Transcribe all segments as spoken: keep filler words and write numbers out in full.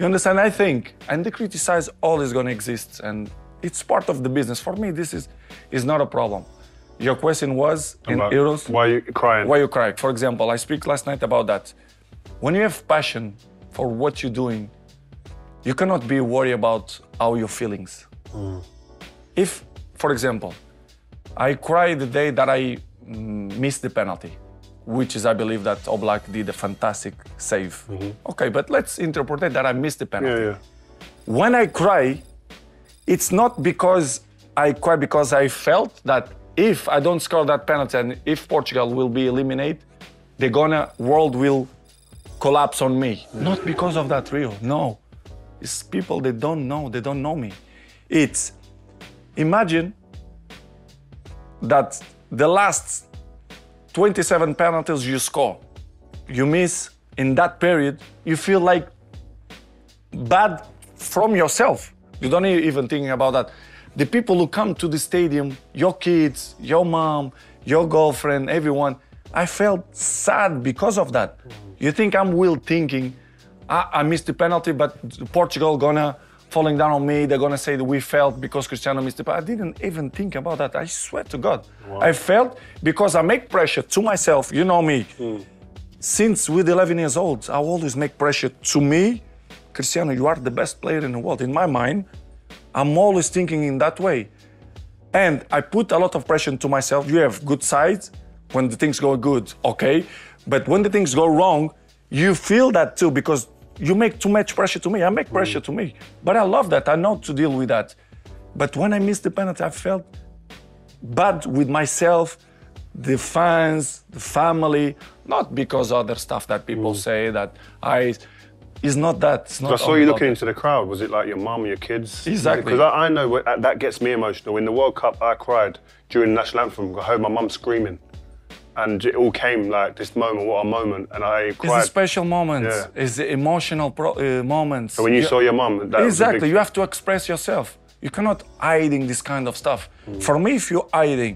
You understand? I think, and the criticize always gonna exist, and it's part of the business. For me, this is is not a problem. Your question was in about Euros. Why are you crying? Why you cry? For example, I speak last night about that. When you have passion for what you're doing, you cannot be worried about how your feelings. Mm. If, for example, I cry the day that I mm, missed the penalty, which is, I believe, that Oblak did a fantastic save. Mm-hmm. Okay, but let's interpret it that I missed the penalty. Yeah, yeah. When I cry, it's not because I cry because I felt that if I don't score that penalty and if Portugal will be eliminated, the gonna world will collapse on me. Yeah. Not because of that, Rio. No, it's people that don't know. They don't know me. It's imagine that the last twenty-seven penalties you score, you miss in that period, you feel like bad from yourself. You don't even think about that. The people who come to the stadium, your kids, your mom, your girlfriend, everyone, I felt sad because of that. You think I'm will thinking, I, I missed the penalty, but Portugal gonna falling down on me, they're gonna say that we felt because Cristiano missed the penalty. I didn't even think about that, I swear to God. Wow. I felt because I make pressure to myself, you know me. Mm. Since with eleven years old, I always make pressure to me. Cristiano, you are the best player in the world. In my mind, I'm always thinking in that way. And I put a lot of pressure to myself. You have good sides when the things go good, okay. But when the things go wrong, you feel that too because you make too much pressure to me. I make pressure mm. to me. But I love that. I know to deal with that. But when I missed the penalty, I felt bad with myself, the fans, the family, not because other stuff that people mm. say that I... It's not that. It's not I saw you looking into the crowd. Was it like your mum, your kids? Exactly. Because I, I know what, that gets me emotional. In the World Cup, I cried during the national anthem. I heard my mum screaming. And it all came like this moment, what a moment. And I cried. It's a special moment. Yeah. It's the emotional pro uh, moments. So when you, you saw your mum, that exactly. was a big... You have to express yourself. You cannot hiding this kind of stuff. Mm. For me, if you're hiding,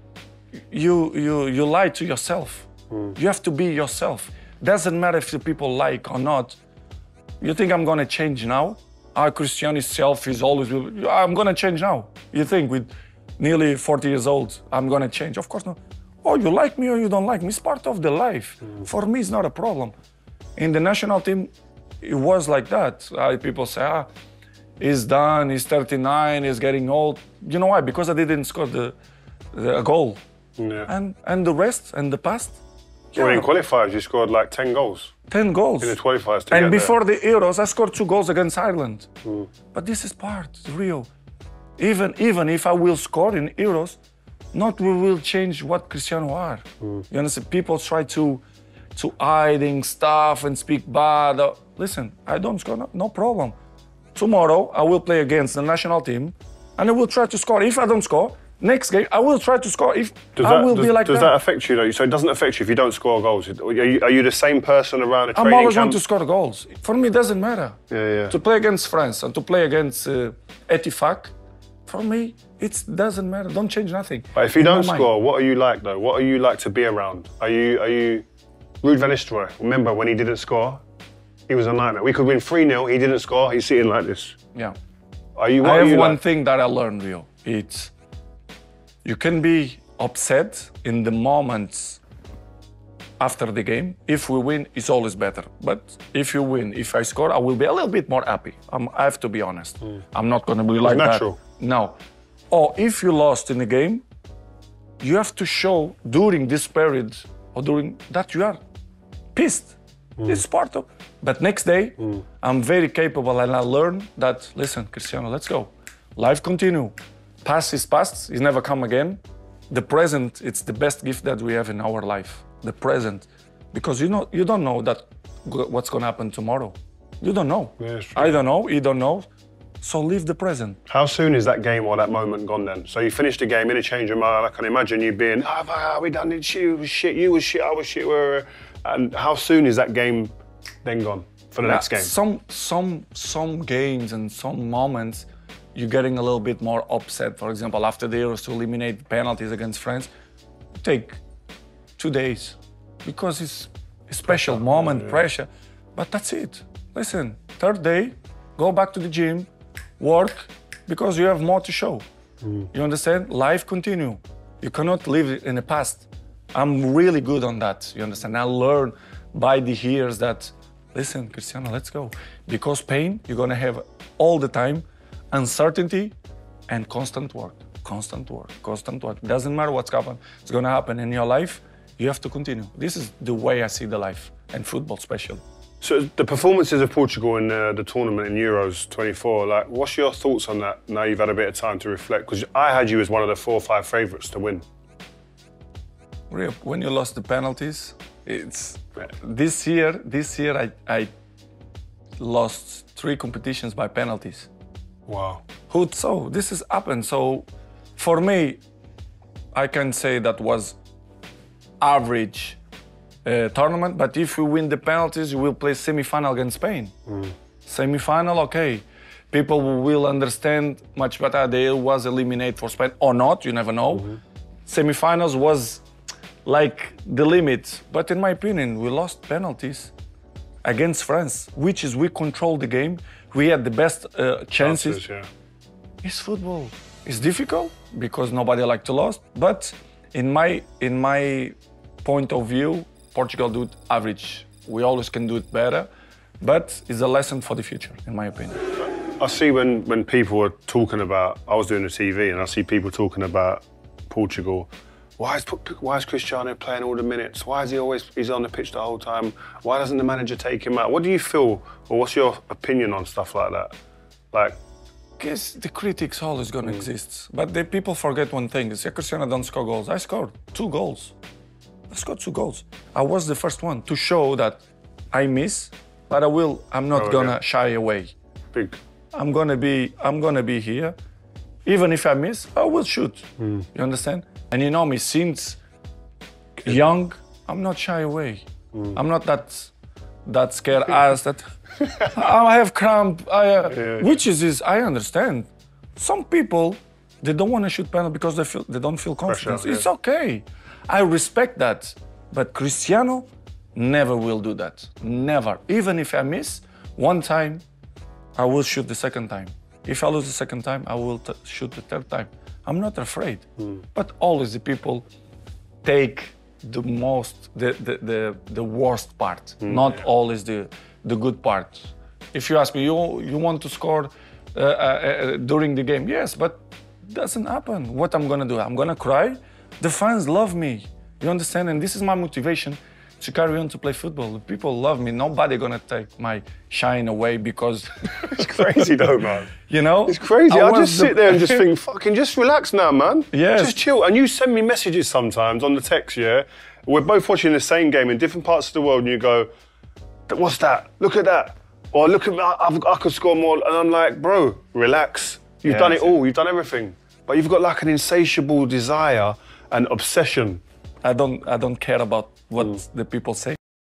you, you, you lie to yourself. Mm. You have to be yourself. Doesn't matter if the people like or not. You think I'm gonna change now? Our Cristiano self is always, I'm gonna change now. You think with nearly forty years old, I'm gonna change? Of course not. Oh, you like me or you don't like me, it's part of the life. Mm. For me, it's not a problem. In the national team, it was like that. Uh, people say, ah, he's done, he's thirty-nine, he's getting old. You know why? Because I didn't score the, the goal. Yeah. And, and the rest, and the past. Yeah. Well, in qualifiers, you scored like ten goals. ten goals. In the qualifiers to And get before there. the Euros, I scored two goals against Ireland. Mm. But this is part, it's real. Even, even if I will score in Euros, not we will change what Cristiano are. Mm. You understand? People try to, to hiding stuff and speak bad. Listen, I don't score, no, no problem. Tomorrow, I will play against the national team and I will try to score. If I don't score, next game, I will try to score. If does I that, will does, be like does that. that affect you though? So it doesn't affect you if you don't score goals. Are you, are you the same person around a training I'm always camp? want to score goals. For me, it doesn't matter. Yeah, yeah. To play against France and to play against uh, Etifak, for me, it doesn't matter. Don't change nothing. But if you don't score, what are you like though? What are you like to be around? Are you are you Ruud van Nistelrooy? Remember when he didn't score? He was a nightmare. We could win three nil. He didn't score. He's sitting like this. Yeah. Are you? What I are have you one like? thing that I learned, Rio. It's you can be upset in the moments after the game. If we win, it's always better. But if you win, if I score, I will be a little bit more happy. I'm, I have to be honest. Mm. I'm not going to be like natural. that. No. Or if you lost in the game, you have to show during this period or during that you are pissed. Mm. It's part of. But next day, mm. I'm very capable and I learn that, listen, Cristiano, let's go. Life continue. Past is past, it's never come again. The present, it's the best gift that we have in our life. The present. Because you know, you don't know that what's gonna happen tomorrow. You don't know. Yeah, I don't know, you don't know. So live the present. How soon is that game or that moment gone then? So you finished the game in a change of mind. I can imagine you being, ah, oh, we done it, she was shit, you was shit, I was shit. And how soon is that game then gone for the yeah, next game? Some, some, some games and some moments, you're getting a little bit more upset. For example, after the Euros to eliminate penalties against France, take two days because it's a special pressure, moment, yeah. pressure. But that's it. Listen, third day, go back to the gym, work, because you have more to show. Mm. You understand? Life continue. You cannot live in the past. I'm really good on that, you understand? I learned by the years that, listen, Cristiano, let's go. Because pain, you're gonna have all the time, uncertainty and constant work, constant work, constant work. Doesn't matter what's happening, it's gonna happen in your life, you have to continue. This is the way I see the life, and football especially. So the performances of Portugal in uh, the tournament in Euros twenty-four, like, what's your thoughts on that now you've had a bit of time to reflect? Because I had you as one of the four or five favourites to win. When you lost the penalties, it's this year. This year, I, I lost three competitions by penalties. Wow. Who so? This has happened. So, for me, I can say that was average uh, tournament. But if we win the penalties, we will play semi-final against Spain. Mm. Semi-final, okay. People will understand much better. They was eliminated for Spain or not. You never know. Mm-hmm. Semi-finals was like the limit, but in my opinion, we lost penalties against France, which is we controlled the game. We had the best uh, chances. Chances, yeah. It's football. It's difficult because nobody likes to lose. But in my in my point of view, Portugal do it average. We always can do it better, but it's a lesson for the future, in my opinion. I see when when people are talking about. I was doing the T V, and I see people talking about Portugal. Why is, why is Cristiano playing all the minutes? Why is he always he's on the pitch the whole time? Why doesn't the manager take him out? What do you feel, or what's your opinion on stuff like that? Like, I guess the critics always gonna mm. exist, but the people forget one thing: is Cristiano don't score goals. I scored two goals. I scored two goals. I was the first one to show that I miss, but I will. I'm not oh, gonna yeah. shy away. Big. I'm gonna be. I'm gonna be here. Even if I miss, I will shoot. Mm. You understand? And you know me, since young, I'm not shy away. Mm. I'm not that that scared ass that I have cramp. I, uh, yeah. Which is, is, I understand. Some people, they don't want to shoot penalty because they feel they don't feel confidence. Pressure, yeah. It's okay. I respect that. But Cristiano never will do that. Never. Even if I miss one time, I will shoot the second time. If I lose the second time, I will t shoot the third time. I'm not afraid. Mm. But always the people take the most, the the the, the worst part, mm, not yeah. always the the good part. If you ask me, you you want to score uh, uh, during the game? Yes, but doesn't happen. What I'm gonna do? I'm gonna cry. The fans love me. You understand? And this is my motivation to carry on to play football. People love me. Nobody gonna take my shine away because it's crazy though, man. You know? It's crazy. I, I just sit the... there and just think, fucking just relax now, man. Yes. Just chill. And you send me messages sometimes on the text, yeah? We're both watching the same game in different parts of the world and you go, what's that? Look at that. Or look at me, I, I could score more. And I'm like, bro, relax. You've yeah, done it all. You've done everything. But you've got like an insatiable desire and obsession. I don't, I don't care about what mm. the people say.